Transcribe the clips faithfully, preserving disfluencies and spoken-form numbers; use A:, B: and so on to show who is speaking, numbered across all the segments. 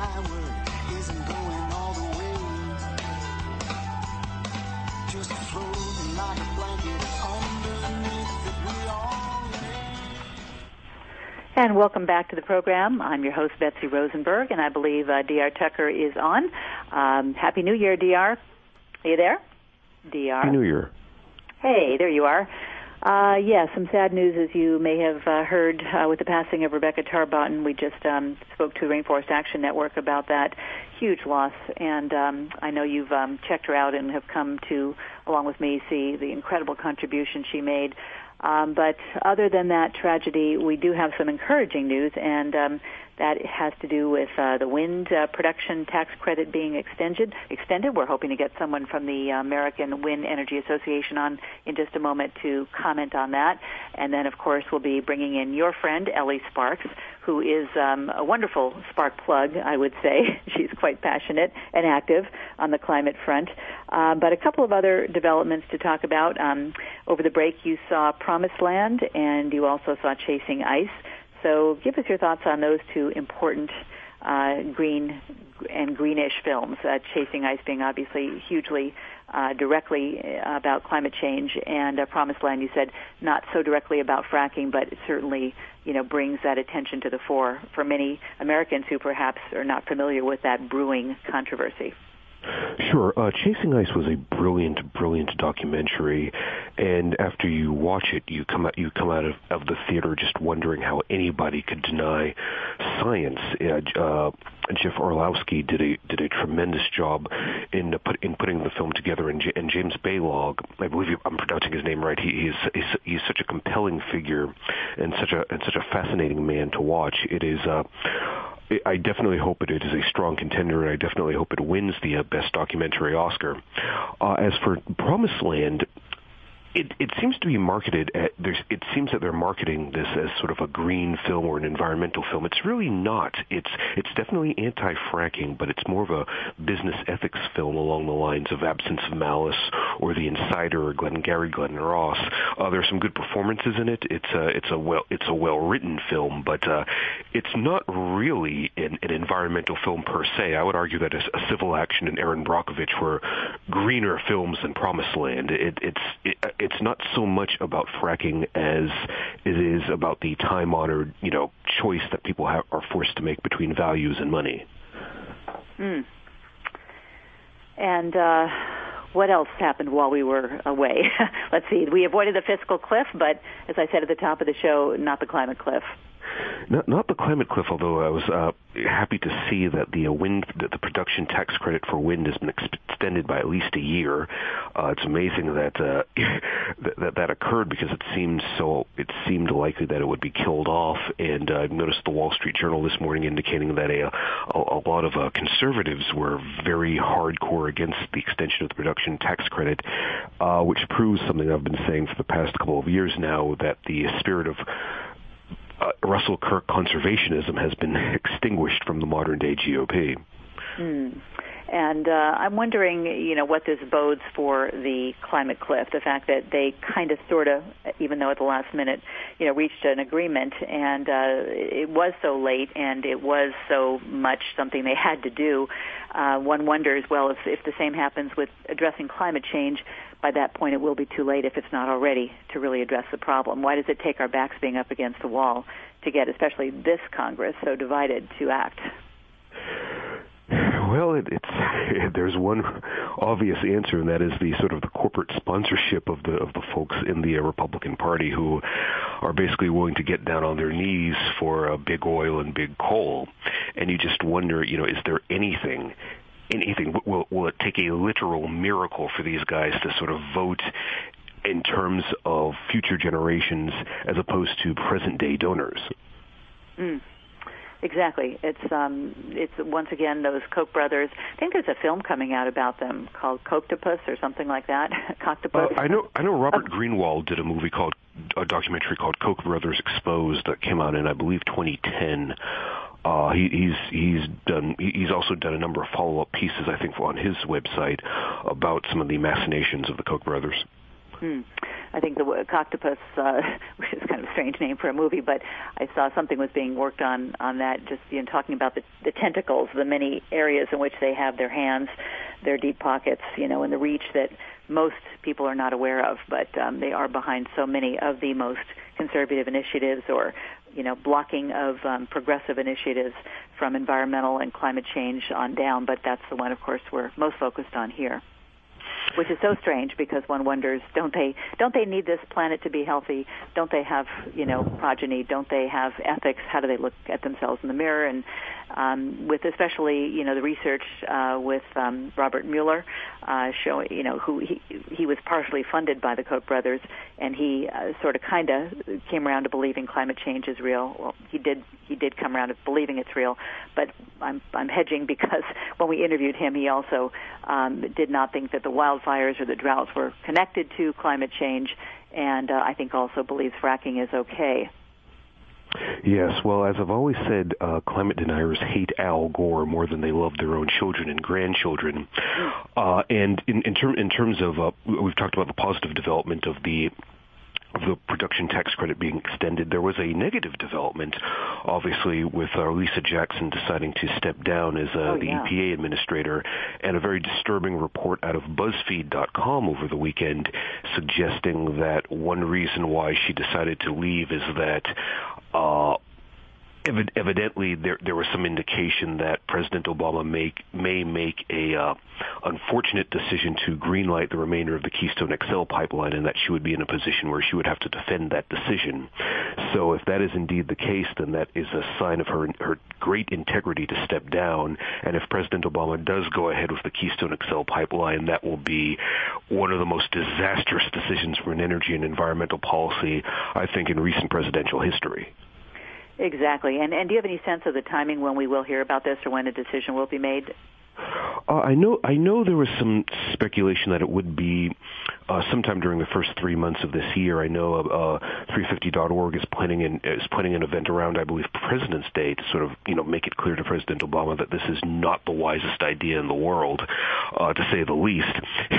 A: skyward isn't going all the way. Just floating like a blanket underneath it we all lay.
B: And welcome back to the program. I'm your host, Betsy Rosenberg, and I believe uh, D R Tucker is on. Um, Happy New Year, D R. Are you there? D R.
C: Happy New Year.
B: Hey, there you are. Uh, yeah, some sad news, as you may have uh, heard, uh, with the passing of Rebecca Tarbotten. We just um, spoke to the Rainforest Action Network about that huge loss, and um, I know you've um, checked her out and have come to, along with me, see the incredible contribution she made. Um, but other than that tragedy, we do have some encouraging news, and um, that has to do with uh, the wind uh, production tax credit being extended. Extended. We're hoping to get someone from the American Wind Energy Association on in just a moment to comment on that. And then, of course, we'll be bringing in your friend, Ellie Sparks, who is um, a wonderful spark plug, I would say. She's quite passionate and active on the climate front. Uh, but a couple of other developments to talk about. Um, over the break, you saw Promised Land, and you also saw Chasing Ice. So give us your thoughts on those two important uh, green and greenish films, uh, Chasing Ice being obviously hugely uh, directly about climate change, and uh, Promised Land, you said, not so directly about fracking, but it certainly, you know, brings that attention to the fore for many Americans who perhaps are not familiar with that brewing controversy.
C: Sure. Uh, Chasing Ice was a brilliant, brilliant documentary, and after you watch it, you come out, you come out of, of the theater just wondering how anybody could deny science. Uh, uh, Jeff Orlowski did a did a tremendous job in uh, put, in putting the film together, and, J- and James Baylog, I believe you, I'm pronouncing his name right. He, he's, he's he's such a compelling figure and such a and such a fascinating man to watch. It is. Uh, I definitely hope it is a strong contender, and I definitely hope it wins the uh, Best Documentary Oscar. Uh, as for Promised Land, It, it seems to be marketed at, there's, it seems that they're marketing this as sort of a green film or an environmental film. It's really not. It's, it's definitely anti-fracking, but it's more of a business ethics film along the lines of Absence of Malice or The Insider or Glengarry Glen Ross. Uh, there's some good performances in it. It's a, it's a well, it's a well-written film, but, uh, it's not really an, an environmental film per se. I would argue that a, a Civil Action and Erin Brockovich were greener films than Promised Land. It, it's, it, It's not so much about fracking as it is about the time-honored, you know, choice that people have, are forced to make between values and money.
B: Mm. And uh, what else happened while we were away? Let's see. We avoided the fiscal cliff, but as I said at the top of the show, not the climate cliff.
C: Not, not the climate cliff, although I was uh, happy to see that the uh, wind, that the production tax credit for wind has been extended by at least a year. Uh, it's amazing that, uh, that that that occurred because it seemed so. It seemed likely that it would be killed off. And uh, I've noticed the Wall Street Journal this morning indicating that a a, a lot of uh, conservatives were very hardcore against the extension of the production tax credit, uh, which proves something I've been saying for the past couple of years now, that the spirit of Uh, Russell Kirk conservationism has been extinguished from the modern-day G O P.
B: Mm. And uh, I'm wondering, you know, what this bodes for the climate cliff, the fact that they kind of sort of, even though at the last minute, you know, reached an agreement, and uh, it was so late and it was so much something they had to do. Uh, one wonders, well, if, if the same happens with addressing climate change, by that point it will be too late if it's not already to really address the problem. Why does it take our backs being up against the wall to get especially this Congress so divided to act?
C: Well, it, it's it, there's one obvious answer, and that is the sort of the corporate sponsorship of the of the folks in the uh, Republican Party who are basically willing to get down on their knees for uh, big oil and big coal. And you just wonder, you know, is there anything, anything? Will will it take a literal miracle for these guys to sort of vote in terms of future generations as opposed to present day donors?
B: Mm. Exactly. It's um, it's once again those Koch brothers. I think there's a film coming out about them called Coctopus or something like that. Coctopus.
C: Uh, I know. I know. Robert oh. Greenwald did a movie called a documentary called Koch Brothers Exposed that came out in, I believe, twenty ten. Uh, he, he's he's done. He's also done a number of follow-up pieces, I think, on his website about some of the machinations of the Koch brothers.
B: Hmm. I think the Coctopus, uh, which is kind of a strange name for a movie, but I saw something was being worked on on that, just you know, talking about the, the tentacles, the many areas in which they have their hands, their deep pockets, you know, and the reach that most people are not aware of, but um, they are behind so many of the most conservative initiatives or, you know, blocking of um, progressive initiatives from environmental and climate change on down, but that's the one, of course, we're most focused on here. Which is so strange because one wonders, don't they don't they need this planet to be healthy? Don't they have, you know, progeny? Don't they have ethics? How do they look at themselves in the mirror? And um, with especially, you know, the research uh, with um, Robert Mueller, uh, showing, you know, who he, he was partially funded by the Koch brothers, and he uh, sort of kind of came around to believing climate change is real. Well, he did he did come around to believing it's real, but I'm I'm hedging because when we interviewed him, he also um, did not think that the wildfires or the droughts were connected to climate change, and uh, I think also believes fracking is okay.
C: Yes, well, as I've always said, uh, climate deniers hate Al Gore more than they love their own children and grandchildren. Uh, and in, in, term, in terms of, uh, we've talked about the positive development of the of the production tax credit being extended. There was a negative development, obviously, with uh, Lisa Jackson deciding to step down as uh,
B: oh,
C: the
B: yeah.
C: E P A administrator, and a very disturbing report out of BuzzFeed dot com over the weekend suggesting that one reason why she decided to leave is that uh, ev- evidently there there was some indication that President Obama make, may make a uh, unfortunate decision to greenlight the remainder of the Keystone X L pipeline, and that she would be in a position where she would have to defend that decision. So if that is indeed the case, then that is a sign of her her great integrity to step down. And if President Obama does go ahead with the Keystone X L pipeline, that will be one of the most disastrous decisions for an energy and environmental policy, I think, in recent presidential history.
B: Exactly. And, and do you have any sense of the timing when we will hear about this or when a decision will be made?
C: Uh, I know I know there was some speculation that it would be uh, sometime during the first three months of this year. I know uh, three fifty dot org is planning an, is planning an event around, I believe, President's Day to sort of, you know, make it clear to President Obama that this is not the wisest idea in the world, uh, to say the least.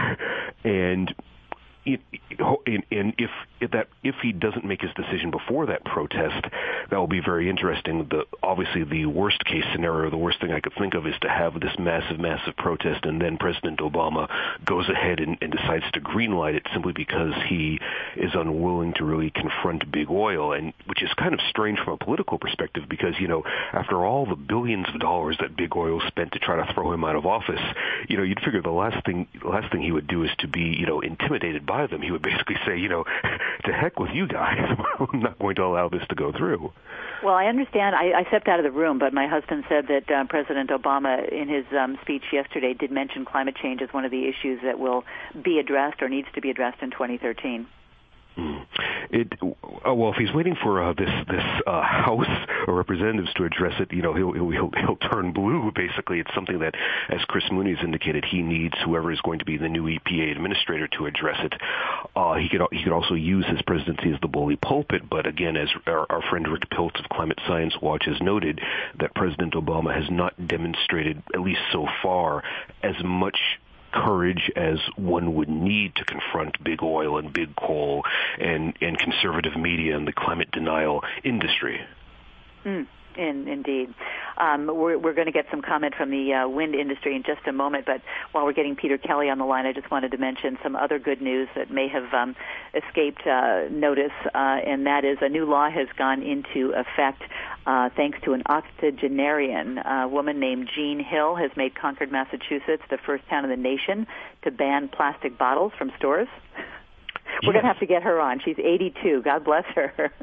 C: and It, and, and if, if that if he doesn't make his decision before that protest, that will be very interesting. The obviously the worst case scenario, the worst thing I could think of, is to have this massive, massive protest, and then President Obama goes ahead and, and decides to greenlight it simply because he is unwilling to really confront big oil, and which is kind of strange from a political perspective because, you know, after all the billions of dollars that big oil spent to try to throw him out of office, you know, you'd figure the last thing the last thing he would do is to be, you know, intimidated by them. He would basically say, you know, to heck with you guys. I'm not going to allow this to go through.
B: Well, I understand. I, I stepped out of the room, but my husband said that uh, President Obama, in his um, speech yesterday, did mention climate change as one of the issues that will be addressed or needs to be addressed in twenty thirteen.
C: Mm. It uh, well, if he's waiting for uh, this this uh, House of Representatives to address it, you know, he'll, he'll he'll he'll turn blue. Basically, it's something that, as Chris Mooney has indicated, he needs whoever is going to be the new E P A administrator to address it. Uh, he could he could also use his presidency as the bully pulpit, but again, as our, our friend Rick Piltz of Climate Science Watch has noted, that President Obama has not demonstrated, at least so far, as much courage as one would need to confront big oil and big coal and, and conservative media and the climate denial industry.
B: Mm. In, indeed. Um, we're, we're going to get some comment from the uh, wind industry in just a moment, but while we're getting Peter Kelly on the line, I just wanted to mention some other good news that may have um, escaped uh, notice, uh, and that is a new law has gone into effect uh, thanks to an octogenarian. A woman named Jean Hill has made Concord, Massachusetts, the first town in the nation to ban plastic bottles from stores. We're
C: Yes.
B: going to have to get her on. She's eighty-two. God bless her.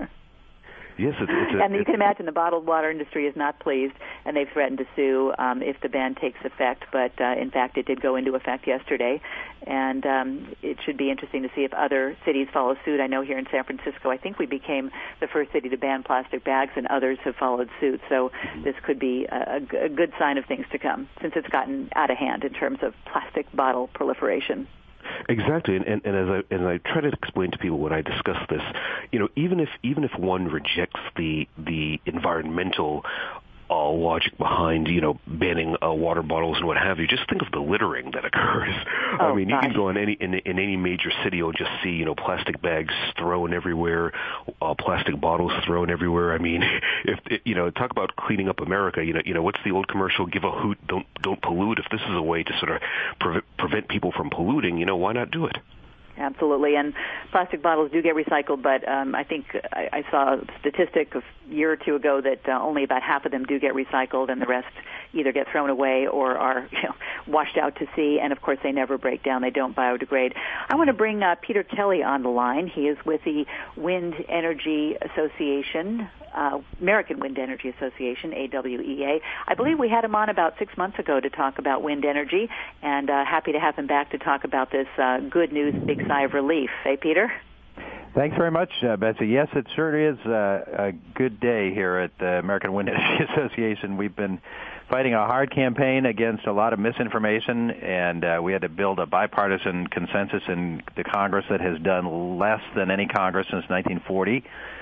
C: Yes, it's, it's a,
B: and you can imagine the bottled water industry is not pleased, and they've threatened to sue um, if the ban takes effect. But uh, in fact, it did go into effect yesterday, and um, it should be interesting to see if other cities follow suit. I know here in San Francisco, I think we became the first city to ban plastic bags, and others have followed suit. So this could be a, a good sign of things to come, since it's gotten out of hand in terms of plastic bottle proliferation.
C: Exactly, and, and, and as I and I try to explain to people when I discuss this, you know, even if even if one rejects the the environmental uh, logic behind, you know, banning uh, water bottles and what have you. Just think of the littering that occurs.
B: Oh,
C: I mean,
B: gosh.
C: you can go in any in, in any major city, you'll just see, you know, plastic bags thrown everywhere, uh, plastic bottles thrown everywhere. I mean, if you know, talk about cleaning up America. You know, you know, what's the old commercial? Give a hoot, don't don't pollute. If this is a way to sort of pre- prevent people from polluting, you know, why not do it?
B: Absolutely, and plastic bottles do get recycled, but um, I think I, I saw a statistic a year or two ago that uh, only about half of them do get recycled, and the rest either get thrown away or are you know, washed out to sea, and of course they never break down, they don't biodegrade. I want to bring uh, Peter Kelly on the line. He is with the Wind Energy Association, uh, American Wind Energy Association, A W E A. I believe we had him on about six months ago to talk about wind energy, and uh, happy to have him back to talk about this uh, good news, big sigh of relief. Hey, Peter?
D: Thanks very much, uh, Betsy. Yes, it sure is uh, a good day here at the American Wind Energy Association. We've been fighting a hard campaign against a lot of misinformation, and uh, we had to build a bipartisan consensus in the Congress that has done less than any Congress since nineteen forty.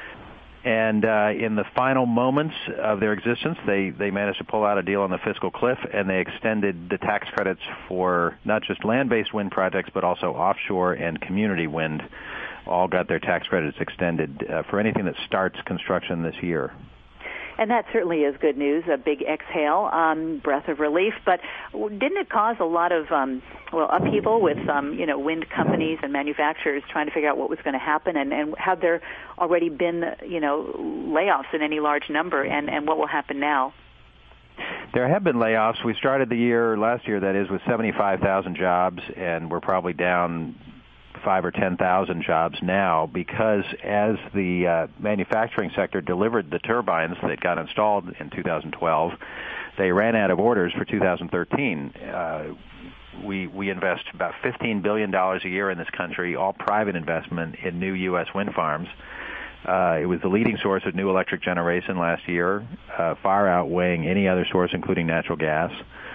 D: And uh, in the final moments of their existence, they, they managed to pull out a deal on the fiscal cliff, and they extended the tax credits for not just land-based wind projects, but also offshore and community wind. All got their tax credits extended uh, for anything that starts construction this year.
B: And that certainly is good news, a big exhale, um, breath of relief. But didn't it cause a lot of, um, well, upheaval with, um, you know, wind companies and manufacturers trying to figure out what was going to happen? And, and have there already been, you know, layoffs in any large number? And, and what will happen now?
D: There have been layoffs. We started the year, last year, that is, with seventy-five thousand jobs, and we're probably down five or ten thousand jobs now, because as the uh, manufacturing sector delivered the turbines that got installed in two thousand twelve, they ran out of orders for two thousand thirteen. Uh, we we invest about fifteen billion dollars a year in this country, all private investment in new U S wind farms. Uh, it was the leading source of new electric generation last year, uh, far outweighing any other source, including natural gas.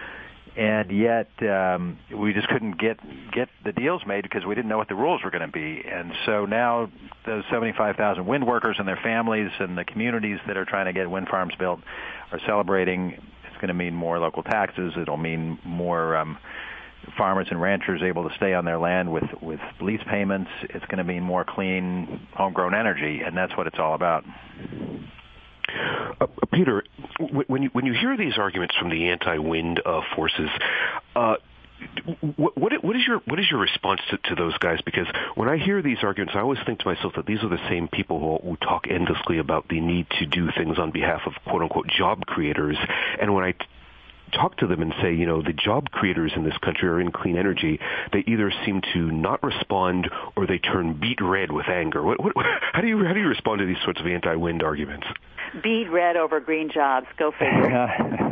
D: And yet um, we just couldn't get get the deals made because we didn't know what the rules were going to be. And so now those seventy-five thousand wind workers and their families and the communities that are trying to get wind farms built are celebrating. It's going to mean more local taxes. It'll mean more um, farmers and ranchers able to stay on their land with, with lease payments. It's going to mean more clean, homegrown energy, and that's what it's all about.
C: Uh, Peter, when you when you hear these arguments from the anti-wind uh, forces, uh, what, what what is your what is your response to, to those guys? Because when I hear these arguments, I always think to myself that these are the same people who, who talk endlessly about the need to do things on behalf of quote unquote job creators, and when I t- talk to them and say, you know, the job creators in this country are in clean energy, they either seem to not respond or they turn beet red with anger. What, what, how do you how do you respond to these sorts of anti-wind arguments?
B: Beet red over green jobs. Go figure.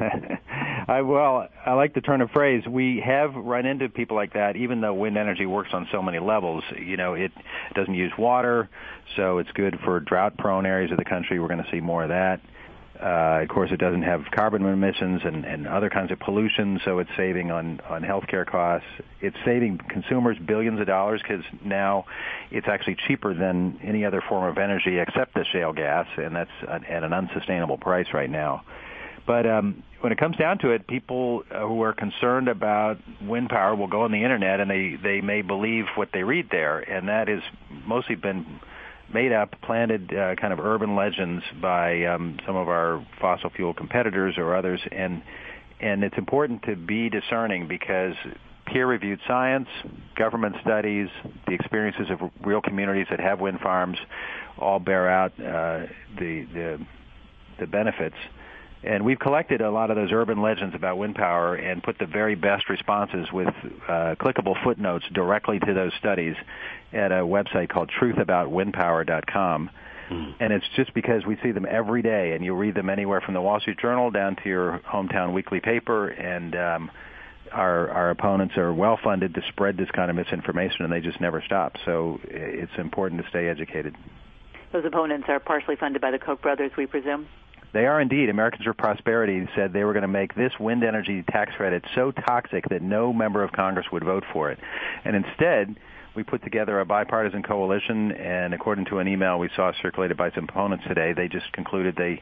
D: I, well, I like the turn of phrase. We have run into people like that, even though wind energy works on so many levels. You know, it doesn't use water, so it's good for drought-prone areas of the country. We're going to see more of that. Uh, of course, it doesn't have carbon emissions and, and other kinds of pollution, so it's saving on, on healthcare costs. It's saving consumers billions of dollars because now it's actually cheaper than any other form of energy except the shale gas, and that's at an unsustainable price right now. But um, when it comes down to it, people who are concerned about wind power will go on the Internet and they, they may believe what they read there, and that has mostly been made up, planted uh, kind of urban legends by um, some of our fossil fuel competitors or others, and and it's important to be discerning because peer-reviewed science, government studies, the experiences of real communities that have wind farms all bear out uh, the, the the benefits. And we've collected a lot of those urban legends about wind power and put the very best responses with uh, clickable footnotes directly to those studies at a website called truth about wind power dot com. Mm. And it's just because we see them every day, and you read them anywhere from the Wall Street Journal down to your hometown weekly paper, and um, our, our opponents are well-funded to spread this kind of misinformation, and they just never stop. So it's important to stay educated.
B: Those opponents are partially funded by the Koch brothers, we presume?
D: They are indeed. Americans for Prosperity said they were going to make this wind energy tax credit so toxic that no member of Congress would vote for it. And instead, we put together a bipartisan coalition, and according to an email we saw circulated by some opponents today, they just concluded they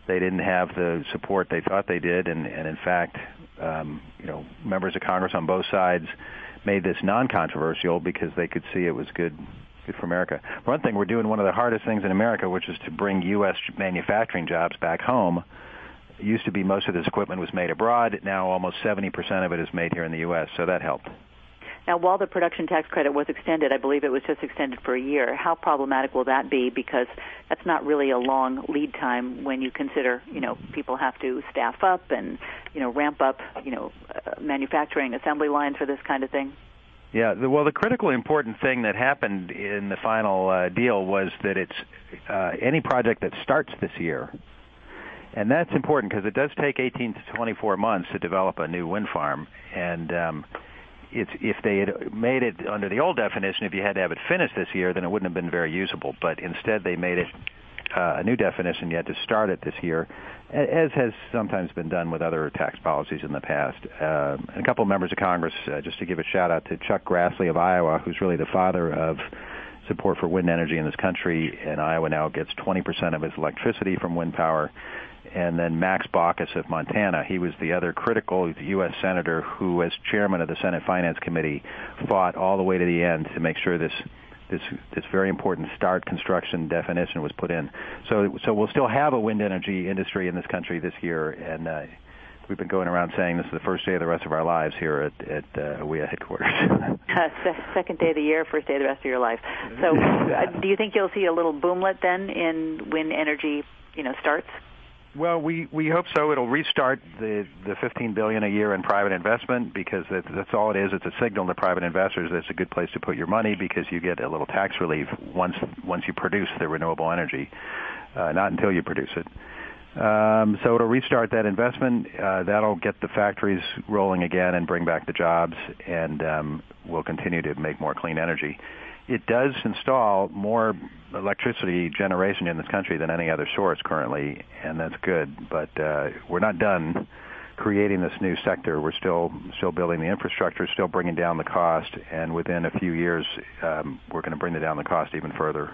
D: they didn't have the support they thought they did, and, and in fact, um, you know, members of Congress on both sides made this non-controversial because they could see it was good good for America. For one thing, we're doing one of the hardest things in America, which is to bring U S manufacturing jobs back home. It used to be most of this equipment was made abroad. Now almost seventy percent of it is made here in the U S, so that helped.
B: Now, while the production tax credit was extended, I believe it was just extended for a year, how problematic will that be? Because that's not really a long lead time when you consider, you know, people have to staff up and, you know, ramp up, you know, uh, manufacturing assembly lines for this kind of thing.
D: Yeah, the, well, the critically important thing that happened in the final uh, deal was that it's uh, any project that starts this year, and that's important because it does take eighteen to twenty-four months to develop a new wind farm, and um, it's, if they had made it under the old definition, if you had to have it finished this year, then it wouldn't have been very usable, but instead they made it uh, a new definition. You had to start it this year, as has sometimes been done with other tax policies in the past. Uh, and a couple of members of Congress, uh, just to give a shout-out to Chuck Grassley of Iowa, who's really the father of support for wind energy in this country, and Iowa now gets twenty percent of his electricity from wind power. And then Max Baucus of Montana, he was the other critical U S senator who, as chairman of the Senate Finance Committee, fought all the way to the end to make sure this This, this very important start construction definition was put in. So, so we'll still have a wind energy industry in this country this year, and uh, we've been going around saying this is the first day of the rest of our lives here at, at uh, W E A headquarters.
B: uh, second day of the year, first day of the rest of your life. So uh, do you think you'll see a little boomlet then in wind energy, you know, starts?
D: Well, we, we hope so. It'll restart the, the fifteen billion dollars a year in private investment because that, that's all it is. It's a signal to private investors that it's a good place to put your money because you get a little tax relief once once you produce the renewable energy, uh, not until you produce it. Um, so it'll restart that investment. Uh, that'll get the factories rolling again and bring back the jobs, and um, we'll continue to make more clean energy. It does install more electricity generation in this country than any other source currently, and that's good. But uh, we're not done creating this new sector. We're still still building the infrastructure, still bringing down the cost, and within a few years, um, we're going to bring down the cost even further.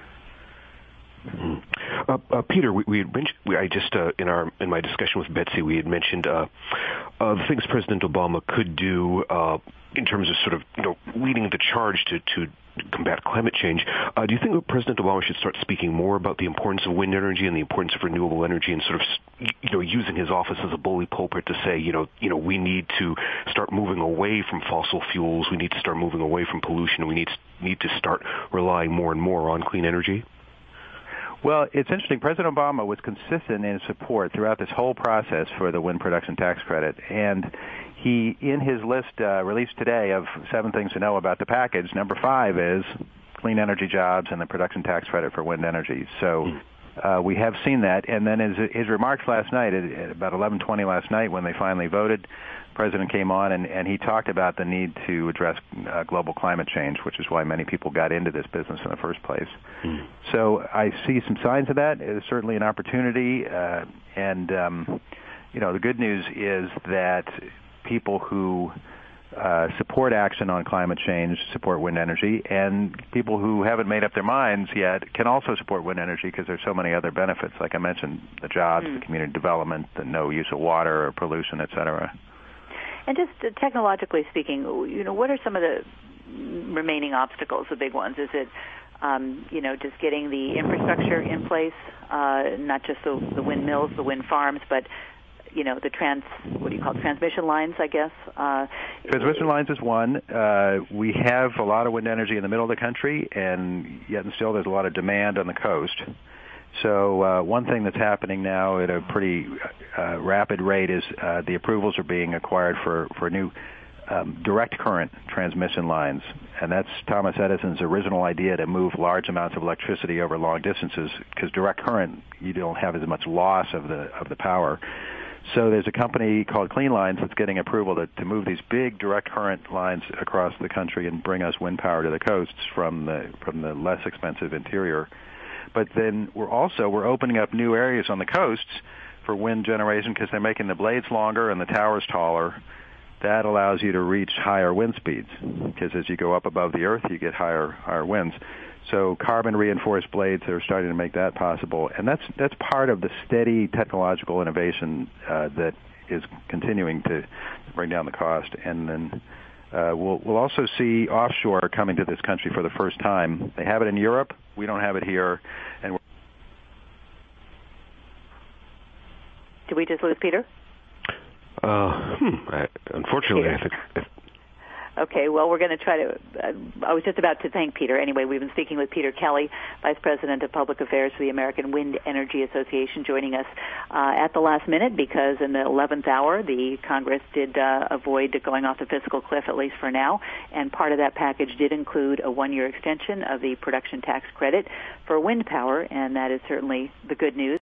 C: Mm-hmm. Uh, uh, Peter, we, we had mentioned. We, I just uh, in our in my discussion with Betsy, we had mentioned uh, uh, the things President Obama could do uh, in terms of sort of you know leading the charge to to combat climate change. Uh, do you think that President Obama should start speaking more about the importance of wind energy and the importance of renewable energy, and sort of you know using his office as a bully pulpit to say you know you know we need to start moving away from fossil fuels, we need to start moving away from pollution, we need to, need to start relying more and more on clean energy?
D: Well, it's interesting. President Obama was consistent in his support throughout this whole process for the wind production tax credit, and he, in his list uh, released today of seven things to know about the package, number five is clean energy jobs and the production tax credit for wind energy. So uh, we have seen that. And then his, his remarks last night, at, at about eleven twenty last night when they finally voted, the President came on and, and he talked about the need to address uh, global climate change, which is why many people got into this business in the first place. Mm. So I see some signs of that. It's certainly an opportunity. Uh, and, um, you know, the good news is that people who uh, support action on climate change support wind energy, and people who haven't made up their minds yet can also support wind energy because there's so many other benefits. Like I mentioned, the jobs, mm. the community development, the no use of water or pollution, et cetera.
B: And just uh, technologically speaking, you know, what are some of the remaining obstacles, the big ones? Is it, um, you know, just getting the infrastructure in place, uh, not just the, the windmills, the wind farms, but you know, the trans, what do you call it, transmission lines, I guess? Uh,
D: transmission lines is one. Uh, we have a lot of wind energy in the middle of the country, and yet and still there's a lot of demand on the coast. So uh, one thing that's happening now at a pretty uh, rapid rate is uh, the approvals are being acquired for, for new um, direct current transmission lines. And that's Thomas Edison's original idea to move large amounts of electricity over long distances, because direct current, you don't have as much loss of the of the power. So there's a company called Clean Lines that's getting approval to, to move these big direct current lines across the country and bring us wind power to the coasts from the from the less expensive interior. But then we're also we're opening up new areas on the coasts for wind generation because they're making the blades longer and the towers taller. That allows you to reach higher wind speeds because as you go up above the earth, you get higher higher winds. So carbon-reinforced blades, they're starting to make that possible. And that's that's part of the steady technological innovation uh, that is continuing to bring down the cost. And then uh, we'll, we'll also see offshore coming to this country for the first time. They have it in Europe. We don't have it here. And we're
B: Did we just lose Peter?
C: Uh, hmm. I, unfortunately,
B: Peter.
C: I think... I,
B: Okay, well, we're going to try to, uh, I was just about to thank Peter. Anyway, we've been speaking with Peter Kelly, Vice President of Public Affairs for the American Wind Energy Association, joining us uh, at the last minute because in the eleventh hour, the Congress did uh, avoid going off the fiscal cliff, at least for now, and part of that package did include a one-year extension of the production tax credit for wind power, and that is certainly the good news.